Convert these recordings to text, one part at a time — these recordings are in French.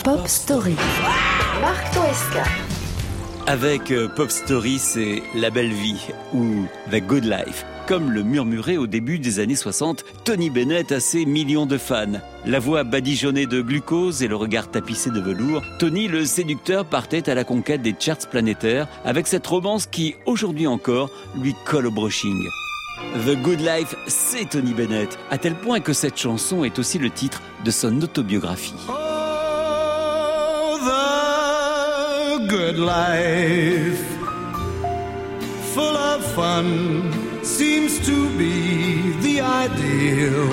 Pop Story. Marc Toesca. Avec Pop Story, c'est La Belle Vie ou The Good Life. Comme le murmurait au début des années 60, Tony Bennett a ses millions de fans. La voix badigeonnée de glucose et le regard tapissé de velours, Tony le séducteur partait à la conquête des charts planétaires avec cette romance qui, aujourd'hui encore, lui colle au brushing. The Good Life, c'est Tony Bennett, à tel point que cette chanson est aussi le titre de son autobiographie. Oh, the good life, full of fun, seems to be the ideal.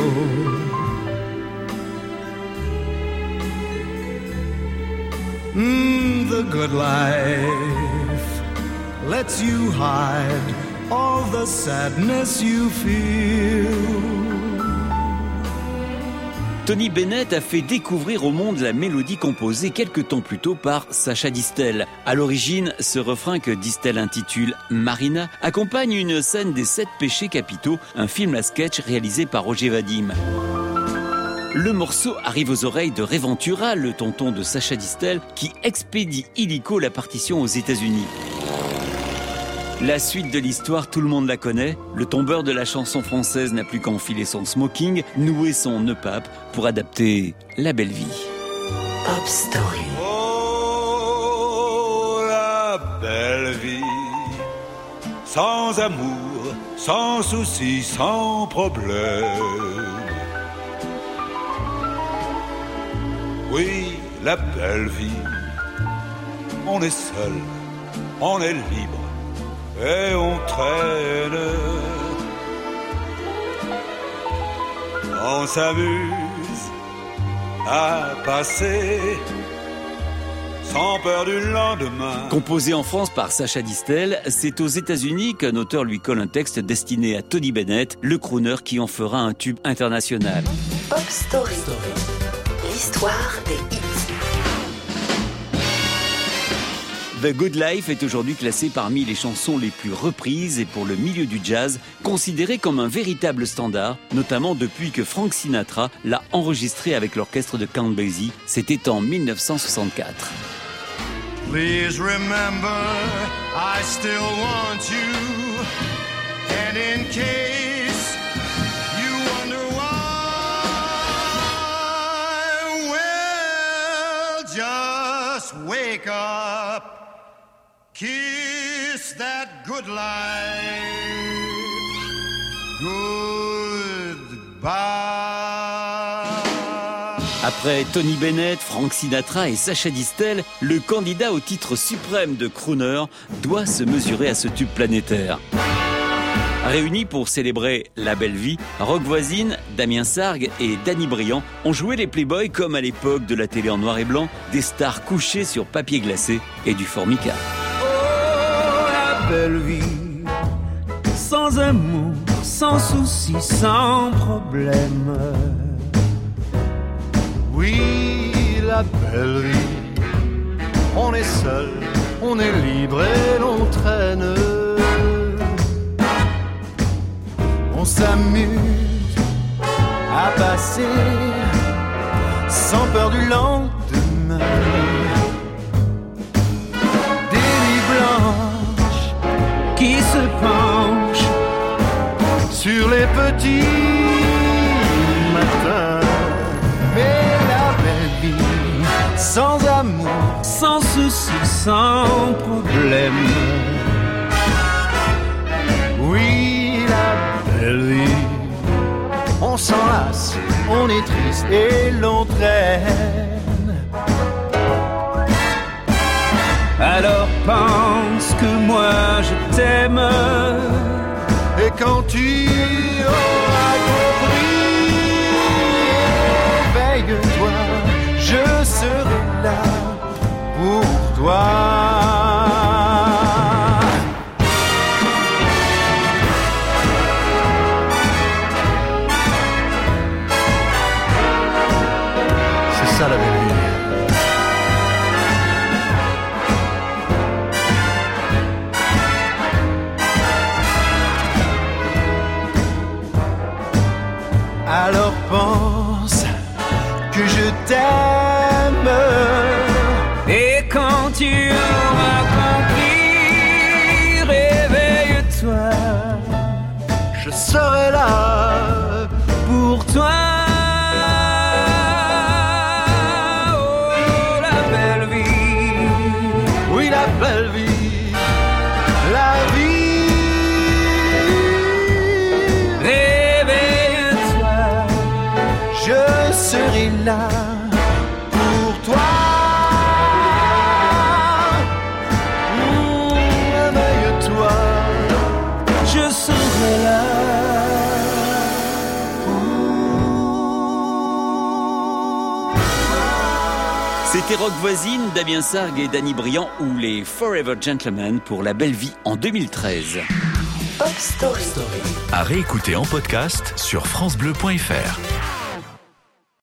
The good life lets you hide all the sadness you feel. Tony Bennett a fait découvrir au monde la mélodie composée quelques temps plus tôt par Sacha Distel. À l'origine, ce refrain que Distel intitule Marina accompagne une scène des 7 péchés capitaux, un film à sketch réalisé par Roger Vadim. Le morceau arrive aux oreilles de Ray Ventura, le tonton de Sacha Distel, qui expédie illico la partition aux États-Unis. La suite de l'histoire, tout le monde la connaît. Le tombeur de la chanson française n'a plus qu'à enfiler son smoking, nouer son nœud pape pour adapter La Belle Vie. Pop Story. Oh, la belle vie, sans amour, sans soucis, sans problème. Oui, la belle vie, on est seul, on est libre. Et on traîne, on s'amuse à passer sans peur du lendemain. Composé en France par Sacha Distel, c'est aux États-Unis qu'un auteur lui colle un texte destiné à Tony Bennett, le crooner qui en fera un tube international. Pop Story. L'histoire des hits. The Good Life est aujourd'hui classé parmi les chansons les plus reprises et pour le milieu du jazz, considéré comme un véritable standard, notamment depuis que Frank Sinatra l'a enregistré avec l'orchestre de Count Basie, c'était en 1964. Please remember, I still want you. And in case you wonder why, well, just wake up. Kiss that good life goodbye. Après Tony Bennett, Frank Sinatra et Sacha Distel, le candidat au titre suprême de crooner doit se mesurer à ce tube planétaire. Réunis pour célébrer La Belle Vie, Rock Voisine, Damien Sargue et Danny Briand ont joué les Playboys comme à l'époque de la télé en noir et blanc, des stars couchées sur papier glacé et du formica. Belle vie, sans amour, sans soucis, sans problème. Oui, la belle vie, on est seul, on est libre et l'on traîne. On s'amuse à passer sans peur du lendemain. Des nuits blanches qui se penche sur les petits matins. Mais la belle vie, sans amour, sans soucis, sans problème. oui, la belle vie, on s'enlace, on est triste et l'on traîne. Alors pense que moi je t'aime. Et quand tu auras compris, éveille-toi, je serai là pour toi. C'est ça la belle vie. Alors pense que je t'aime. serai là pour toi. Oh, la belle vie. Oui, la belle vie, la vie. Réveille-toi, Je serai là pour toi. Éveille-toi. je serai là. C'était Rock Voisine, Damien Sargue et Danny Briand ou les Forever Gentlemen pour La Belle Vie en 2013. Pop Story. À réécouter en podcast sur francebleu.fr.